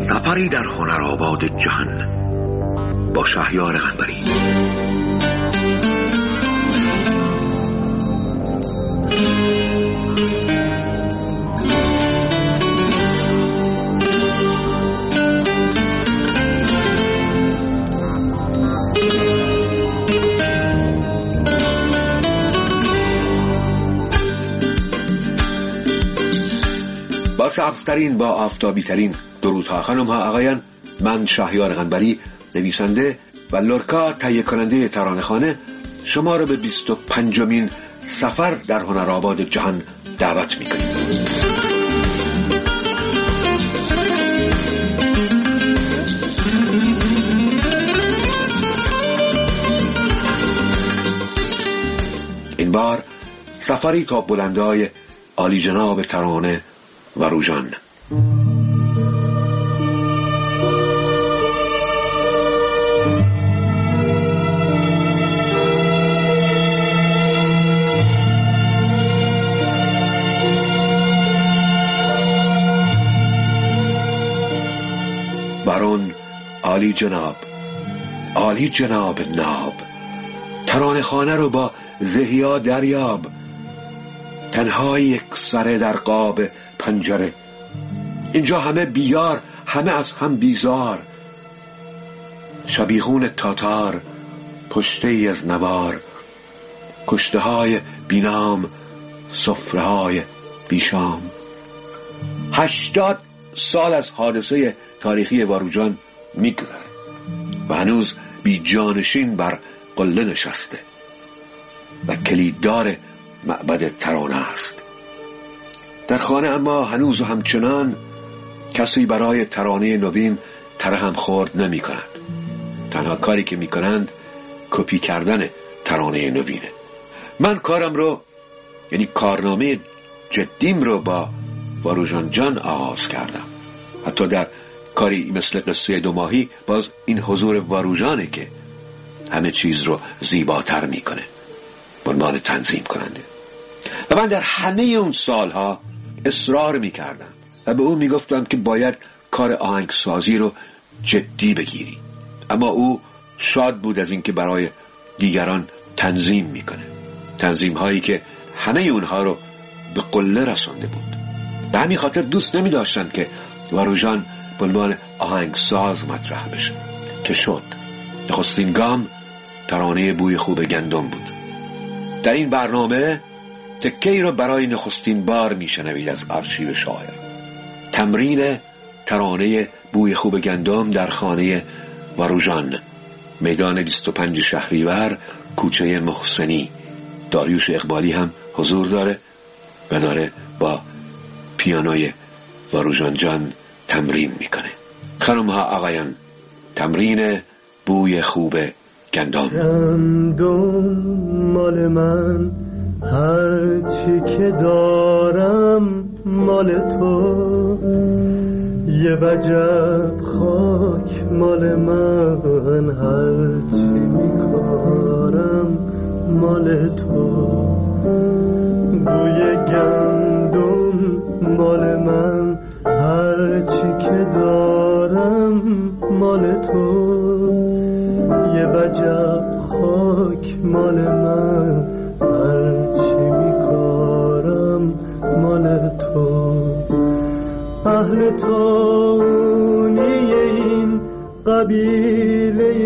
سفری در هنرآباد جهان با شهریار قنبری. با سبزترین، با آفتابی ترین درودها خانم‌ها آقایان، من شهریار قنبری، نویسنده و لورکا تهیه کننده ترانه‌خوانه، شما را به 25مین سفر در هنرآباد جهان دعوت می‌کنیم. این بار سفری تا بلندای عالی جناب ترانه واروژان. بارون عالی جناب ناب، ترانه خانه رو با زهیا دریاب، تنها یک سره در قاب پنجره، اینجا همه بیار، همه از هم بیزار، شبیخون تاتار، پشته ای از نوار، کشته های بینام، سفره های بیشام. 80 سال از حادثه تاریخی واروژان میگذره و هنوز بی جانشین بر قله نشسته و کلیددار معبد ترانه است. در خانه اما هنوز و همچنان کسی برای ترانه نوین ترحم خورد نمی کند. تنها کاری که می کنند کپی کردن ترانه نوینه. من کارم رو، یعنی کارنامه جدیم رو با واروژان جان آغاز کردم. حتی در کاری مثل قصه 2 ماهی باز این حضور واروژانه که همه چیز رو زیباتر می کنه به عنوان تنظیم کننده. و من در همه اون سالها اصرار می کردم و به او می گفتم که باید کار آهنگسازی رو جدی بگیری، اما او شاد بود از اینکه برای دیگران تنظیم می کنه، تنظیم هایی که همه اونها رو به قله رسانده بود. به همین خاطر دوست نمی داشتن که واروژان به عنوان آهنگساز مطرح بشه، که شد. نخستین گام ترانه بوی خوب گندم بود. در این برنامه تکه‌ای رو برای نخستین بار میشنوید از آرشیو شاعر. تمرین ترانه بوی خوب گندم در خانه واروژان، میدان 25 شهریور، کوچه محسنی. داریوش اقبالی هم حضور داره و داره با پیانوی واروژان جان تمرین میکنه. خانم‌ها آقایان، تمرین بوی خوب گندم. مال من، هر چی که دارم مال تو، یه وجب خاک مال من، هر چی میکارم مال تو، بوی گندم مال من، هر چی که دارم مال تو، یه وجب خاک مال من، هر چی میکارم مال تو. اهل تونی این قبیله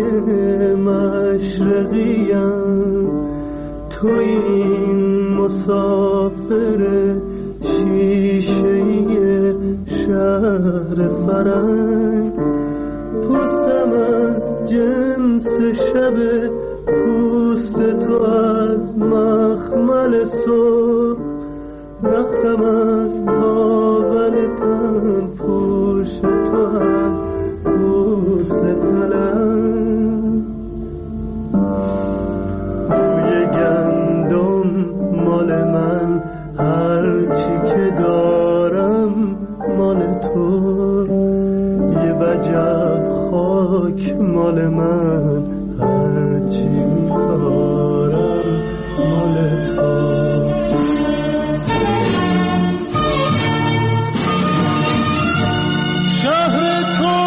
مشرقیم، تو این مسافر شیشه‌ای شهر فرنگ، پوستم از جنس شب پوست تو، از مخمل صبح رختم از تاول تن پوش تو، از پوست پلنگ. بوی گندم مال من، هر چی که دارم مال تو، یه وجب خاک مال من، هر چی میکارم مال تو. شهر تو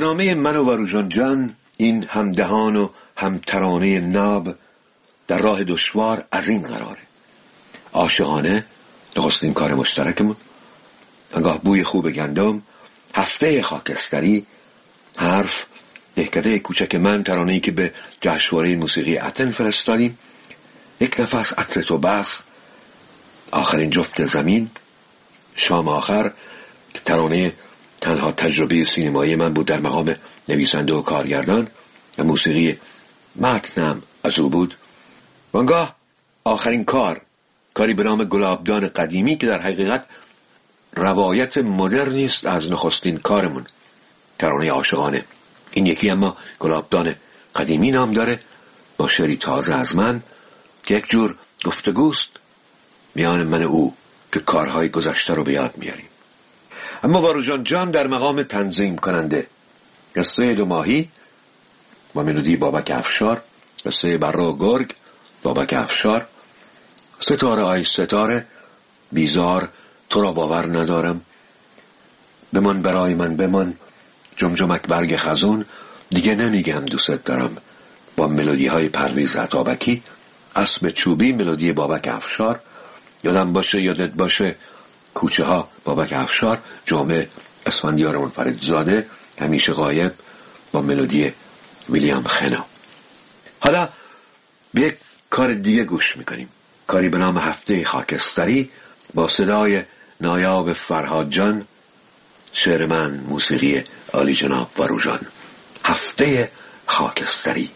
برنامه من و واروژان جان، این همدهان و همترانه ناب در راه دشوار از این قراره: عاشقانه، نخستین کار مشترکمون، انگاه بوی خوب گندم، هفته خاکستری، حرف، دهکده کوچک من، ترانه‌ای که به جشنواره موسیقی اتن فرستادیم، یک نفس عطر تو بس، آخرین جفت زمین، شام آخر که ترانه تنها تجربه سینمایی من بود در مقام نویسنده و کارگردان و موسیقی متنم از او بود، و آنگاه آخرین کاری به نام گلابدان قدیمی که در حقیقت روایت مدرنی است از نخستین کارمون، ترانه عاشقانه. این یکی اما گلابدان قدیمی نام داره، با شعری تازه از من که یک جور گفتگوست میان من و او که کارهای گذشته رو به یاد میاریم. اما واروژان جان در مقام تنظیم کننده، قصه 2 ماهی با ملودی بابک افشار، قصه بره و گرگ بابک افشار، ستاره آی ستاره، بیزار، تو را باور ندارم، بمان برای من بمان، جمجمک برگ خزون، دیگه نمیگم دوست دارم با ملودی های پرویز عطابکی، اسب چوبی ملودی بابک افشار، یادم باشه یادت باشه کوچه ها بابک افشار، جامعه اسفندیار منفردزاده، همیشه غایب با ملودی ویلیام خنا. حالا به یک کار دیگه گوش میکنیم، کاری به نام هفته خاکستری با صدای نایاب فرهاد جان، شعر من، موسیقی عالی جناب واروژان. هفته خاکستری.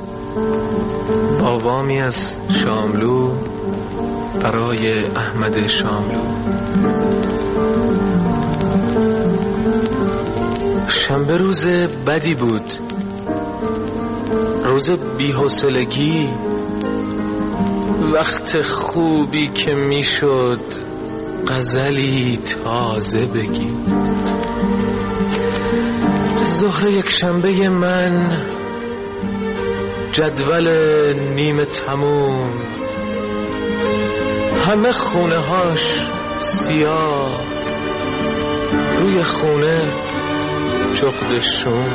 آوامی از شاملو برای احمد شاملو. شنبه روز بدی بود، روز بی‌حوصلگی، وقت خوبی که میشد غزلی تازه بگی. ظهر یک شنبه من، جدول نیمه تموم، همه خونه هاش سیاه، روی خونه جغد شوم،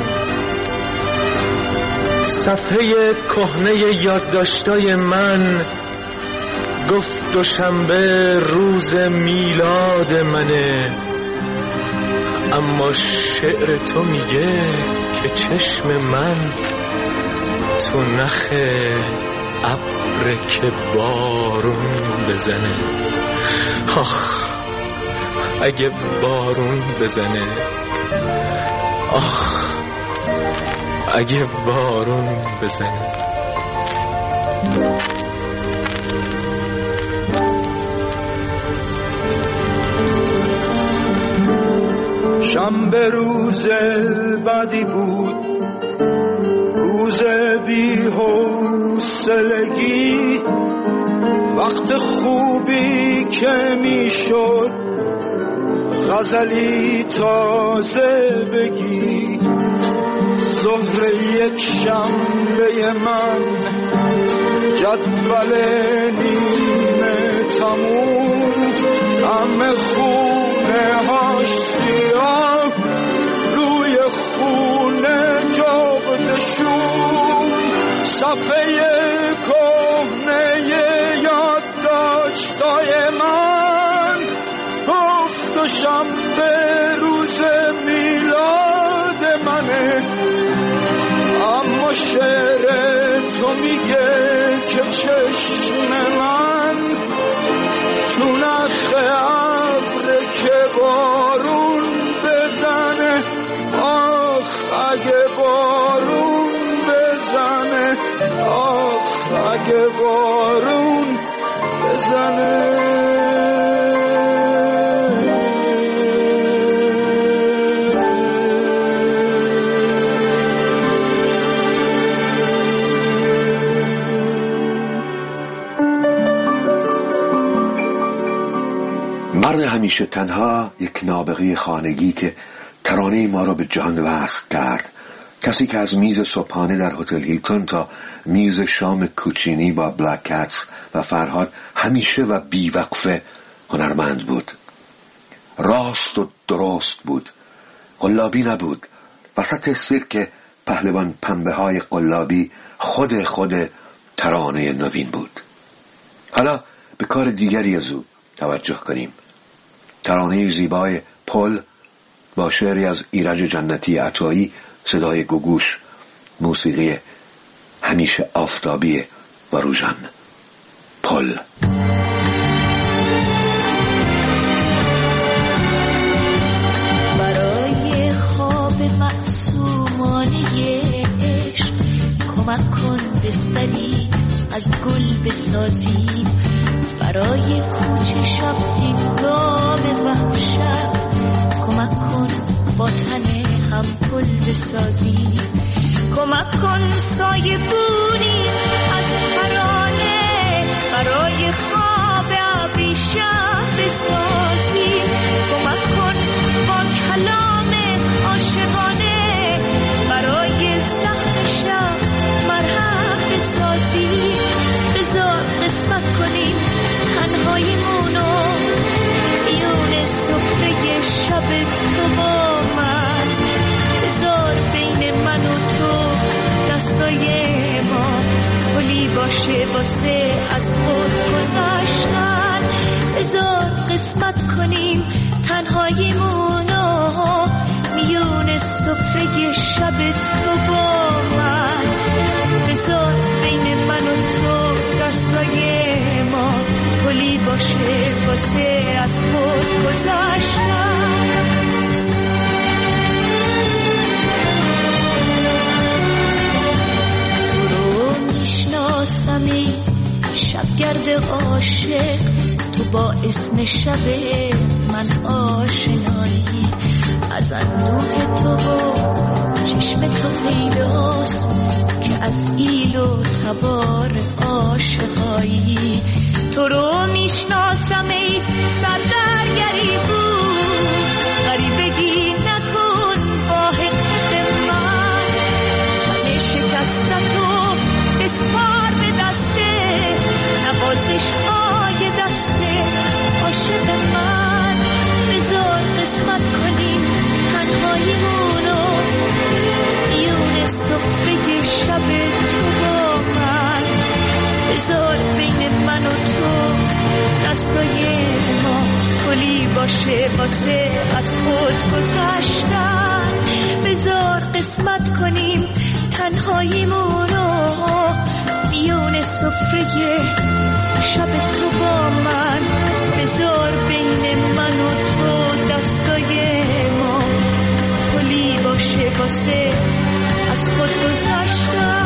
صفحه کهنه یادداشتای من گفت دوشنبه روز میلاد منه، اما شعر تو میگه که چشم من تو نخ ابر که بارون بزنه. آخ اگه بارون بزنه، آخ اگه بارون بزنه. شنبه روز بدی بود، روز بی‌حوصلگی، وقت خوبی که میشد غزلی تازه بگی. ظهر یک شنبه من، جدول نیمه تموم، همه خونه هاش سیاه، روی خونه جغد شوم، صفحه کهنه یادداشتای من گفت دوشنبه روز میلاد منه، اما شعر تو میگه که چشم من تو نخ ابر که بارون بزنه. آخ اگه بارون بزنه، آخ اگه بارون بزنه. مرد همیشه تنها، یک نابغه خانگی که ترانه ما را به جان وصل کرد، کسی که از میز صبحانه در هتل هیلتون تا میز شام کوچینی با بلک کتس و فرهاد همیشه و بیوقفه هنرمند بود. راست و درست بود، قلابی نبود، وسط سیرک پهلوان پنبه های قلابی خود ترانه نوین بود. حالا به کار دیگری از او توجه کنیم. ترانه زیبای پل با شعری از ایرج جنتی عطایی، صدای گوگوش، موسیقی همیشه آفتابی باروژان. پل. برای خواب معصومانه عشق کمک کن بستری از گل بسازیم، برای کوچه شب هنگام وحشت کمک کن با تن هم پل بسازیم، کمک کن سایه بونی از ترانه برای خواب ابریشم بسازیم، کمک کن با کلام عاشقانه برای زخم شب مرهم بسازیم، بذار قسمت کنیم تنهاییمونو میون سفره شب تو با من، بذار بین من و تو دستای ما پلی باشه واسه از خود گذشتن، بذار قسمت کنیم تنهاییمونو میون سفره شب تو با من، بذار بین من و تو دستای ما پلی باشه واسه از خود گذشتن. میشناسمی شبگرد عاشق، تو با اسم شب من آشنایی، از اندوه تو و چشم تو پیداست که از ایل و تبار عاشقایی، تو رو میشناسم ای سردرگری بود، غریبگی نکن با حق من، تن شکستتو بسپار به دسته نوازش های دسته عاشق من، بذار قسمت کنیم تنهاییمونو میون صفحه شب تو با من، بذار بین من و تو دستای ما پلی باشه واسه از خود گذشتن، بذار قسمت کنیم تنهاییمونو میون سفره شب تو با من، بذار بین من و تو دستای ما پلی باشه واسه از خود گذشتن.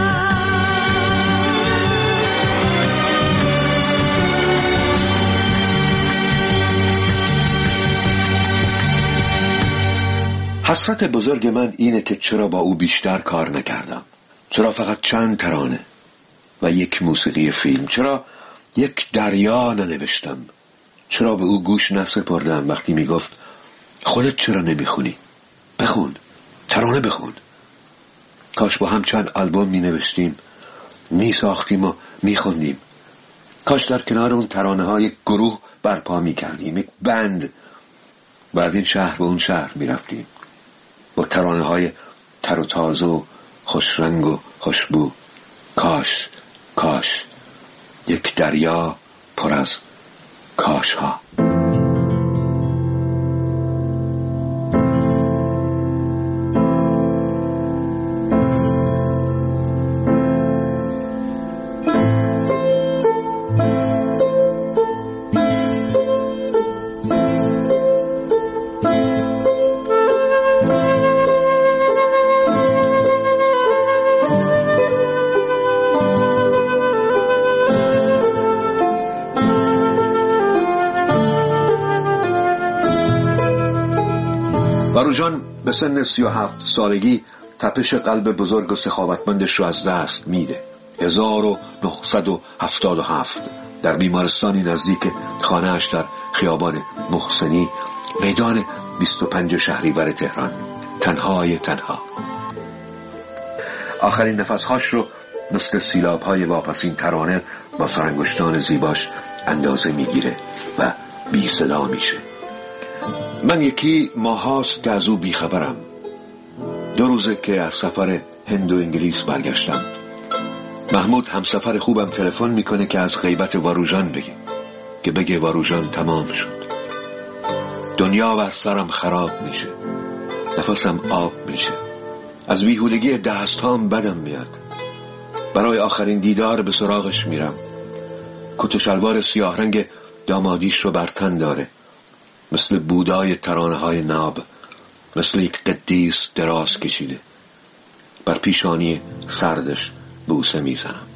حسرت بزرگ من اینه که چرا با او بیشتر کار نکردم، چرا فقط چند ترانه و یک موسیقی فیلم، چرا یک دریا ننوشتم، چرا به او گوش نسپردم وقتی میگفت خودت چرا نمیخونی؟ بخون، ترانه بخون. کاش با هم چند آلبوم مینوشتیم، میساختیم و میخوندیم، کاش در کنار اون ترانه ها یک گروه برپا میکردیم، یک بند، و از این شهر به اون شهر میرفتیم با ترانه های تر و تازه و خوشرنگ و خوشبو. کاش یک دریا پر از کاش ها. باروژان به سن 37 سالگی تپش قلب بزرگ و سخاوتمندش رو از دست میده. 1977 در بیمارستانی نزدیک خانه‌اش در خیابان محسنی، میدان 25 شهریور تهران، تنها آخرین نفسهاش رو مثل سیلاب‌های واپسین ترانه با سرانگشتان زیباش اندازه میگیره و بی صدا میشه. من یکی ماهاست که از او بیخبرم، 2 روزه که از سفر هند و انگلیس برگشتم. محمود همسفر خوبم تلفن میکنه که از غیبت واروژان بگه، که بگه واروژان تمام شد. دنیا بر سرم خراب میشه، نفسم آب میشه، از بیهودگی دستام بدم میاد. برای آخرین دیدار به سراغش میرم. کت و شلوار سیاه رنگ دامادیش رو بر تن داره، مثل بودای ترانه های ناب، مثل یک قدیس دراز کشیده. بر پیشانی سردش بوسه میزنم.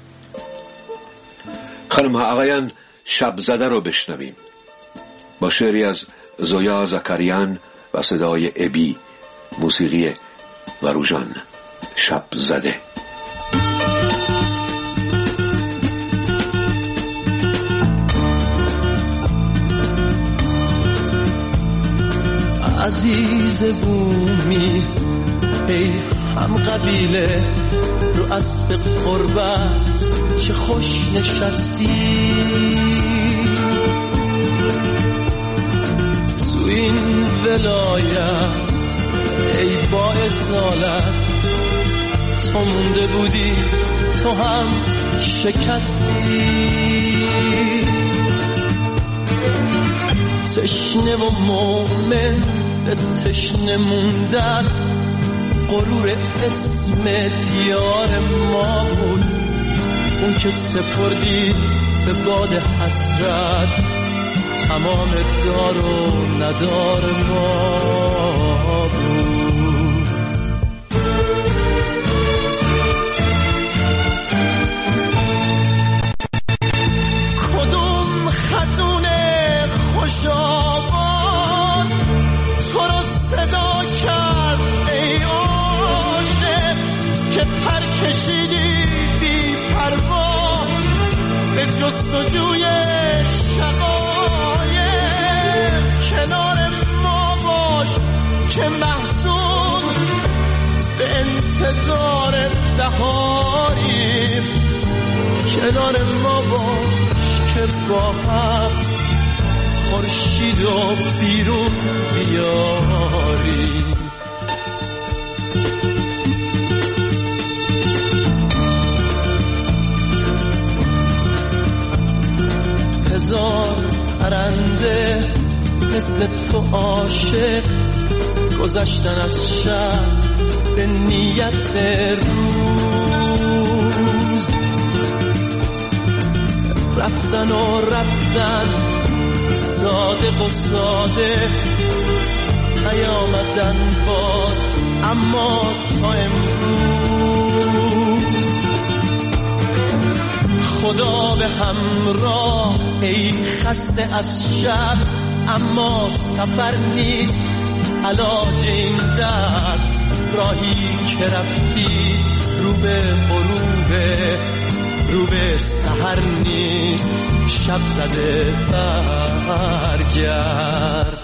خانم ها آقایان، شب زده رو بشنویم با شعری از زویا زکریان و صدای ابی، موسیقی واروژان. شب زده. عزیز بومی ای هم قبیله، رو از قربت چه خوش نشستی. تو این ولایت ای با اصالت، تو مونده بودی تو هم شکستی. تشنه و مومن به تشنه موندن، غرور اسم دیار ما بود. اون که سپردی به باد حسرت، تمام دار و ندار ما بود. کدوم خزون خوش آواز تو رو صدا کرد ای عاشق، که پر کشیدی بی پروا به جستجوی شقایق. کنار ما باش که محزون به انتظار بهاریم، کنار ما باش که با هم خورشید و بیرون بیاریم. هزار پرنده مثل تو عاشق، گذشتن از شب به نیت روز. رفتن و رفتن صادق و ساده، نیامدن باز اما تا امروز. خدا به همراه ای خسته از شب، اما سفر نیست علاج این درد. راهی که رفتی رو به غروبه، رو به سحر نیست، شب زده برگرد.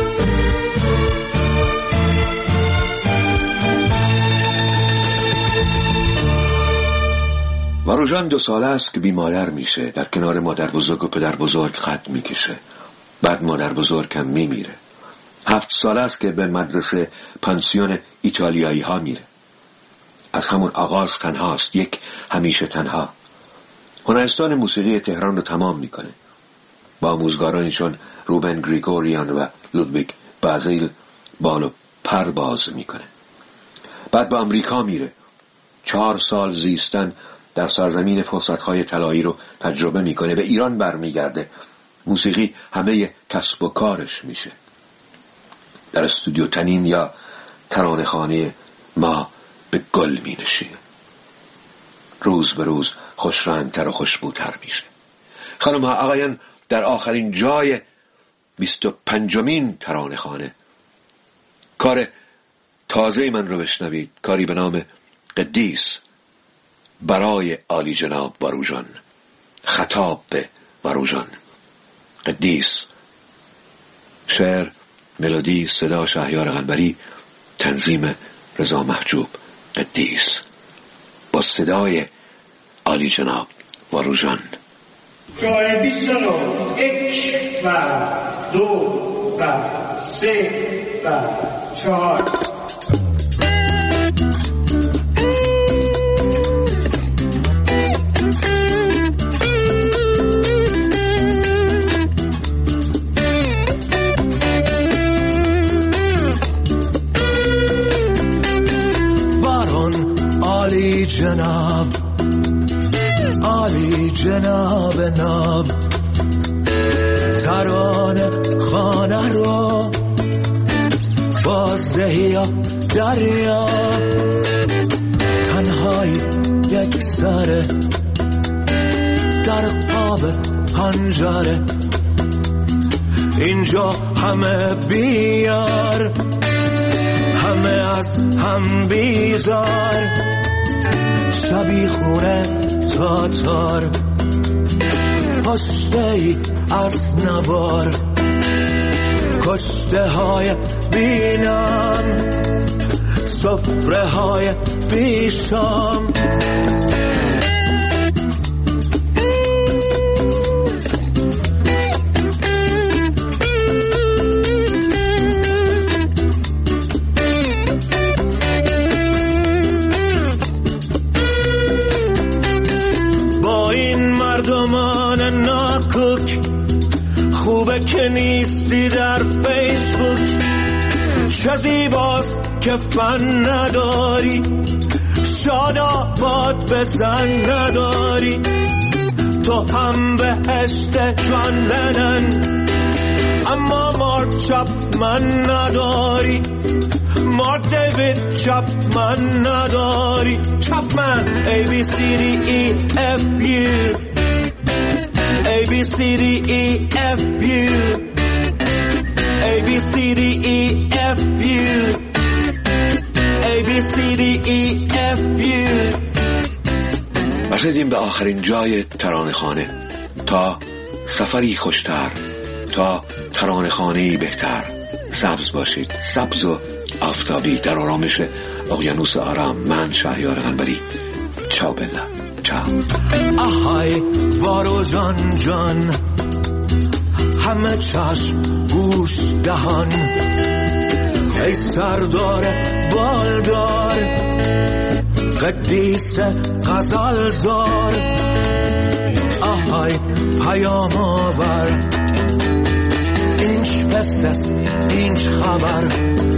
واروژان 2 ساله است که بی مادر میشه. در کنار مادر بزرگ و پدر بزرگ خط میکشه. بعد مادر بزرگ هم میمیره. 7 ساله است که به مدرسه پانسیون ایتالیایی ها میره. از همون آغاز تنهاست، یک همیشه تنها. هنرستان موسیقی تهران رو تمام میکنه. با آموزگارانشون روبن گریگوریان و لودویگ بازیل بال و پر باز میکنه. بعد به آمریکا میره. 4 سال زیستن در سرزمین فرصت‌های طلایی رو تجربه میکنه. به ایران برمیگرده. موسیقی همه کسب و کارش میشه. در استودیو تنین یا ترانه‌خانه ما به گل مینشینه. روز به روز خوشرنگتر و خوشبوتر میشه. خانم ها آقایان، در آخرین جای 25مین ترانه‌خانه کار تازه من رو بشنوید. کاری به نام قدیس برای عالی جناب واروژان. خطاب به واروژان. قدیس. شعر، ملودی، صدا شهریار قنبری، تنظیم رضا محجوب. قدیس با صدای عالی جناب واروژان. شماره 29 1 و 2 و 3 و 4. عالی جناب، عالی جناب ناب، ترانه خانه رو بازدهی دریا، تنهایی یک سره در قاب پنجره، اینجا همه بیار، همه از هم بیزار، شبی خونه تاتار، پشتهی از نوار، کشته های بینام، سفره های بیشام. با این مردمان ناکوک خوبه که نیستی در فیسبوک، چه زیباست که فن نداری، شاداباد بزن نداری، تو هم بهشت جان لنن اما مارک چپمن نداری، مارک دیوید چپمن نداری. چپمن A B C D E F U A B C D E F U A B C D E F U A B C D E F U. رسیدیم به آخرین جای ترانه‌خانه. تا سفری خوشتر، تا ترانه‌خانه‌ای بهتر، سبز باشید، سبز و آفتابی در آرامش اقیانوس آرام. من شهریار قنبری. چاو بلا چاو. آهای وارو جان جان، همه چشم گوش دهان، ای سردار بالدار، قدیس غزلزار، آهای پیام آور، اینچ پسس اینچ خبر،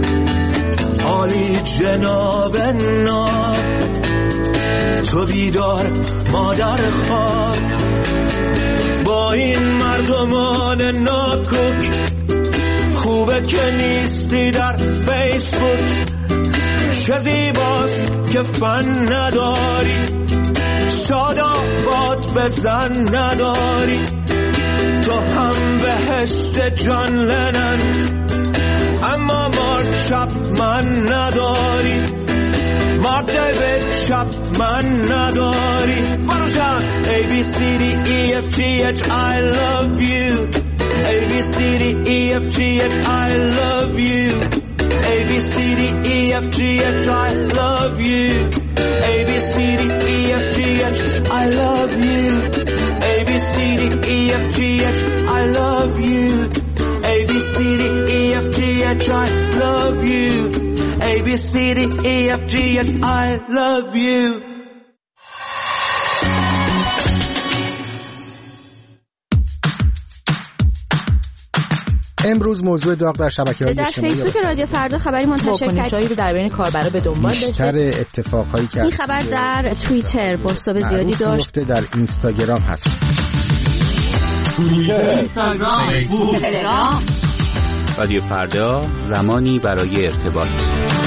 عالی جناب ناب، تو بیدار مادر خواب. با این مردمان ناکوک خوبه که نیستی در فیسبوک، چه زیباست که فن نداری، شاداباد بزن نداری، تو هم بهشت جان لنن اما مارک چپمن نداری، مارک دیوید چپمن نداری. برو جان A B C D E F G H I love you A B C D E F G H I love you A B C D E F G H I love you A B C D E F G H I love you A B C D E F G H I love you A B C D E F G H I love you A B C D E F G H I love you. امروز موضوع داغ در شبکه‌های اجتماعی در فیسبوک رادیو فردا خبری منتشر کرد رو در بین کاربرا به دنبال داشته. بیشتر اتفاقایی که این خبر در توییتر پست‌های زیادی داشت، در اینستاگرام هست. اینستاگرام، فیسبوک، تلگرام. رادیو فردا، زمانی برای ارتباط.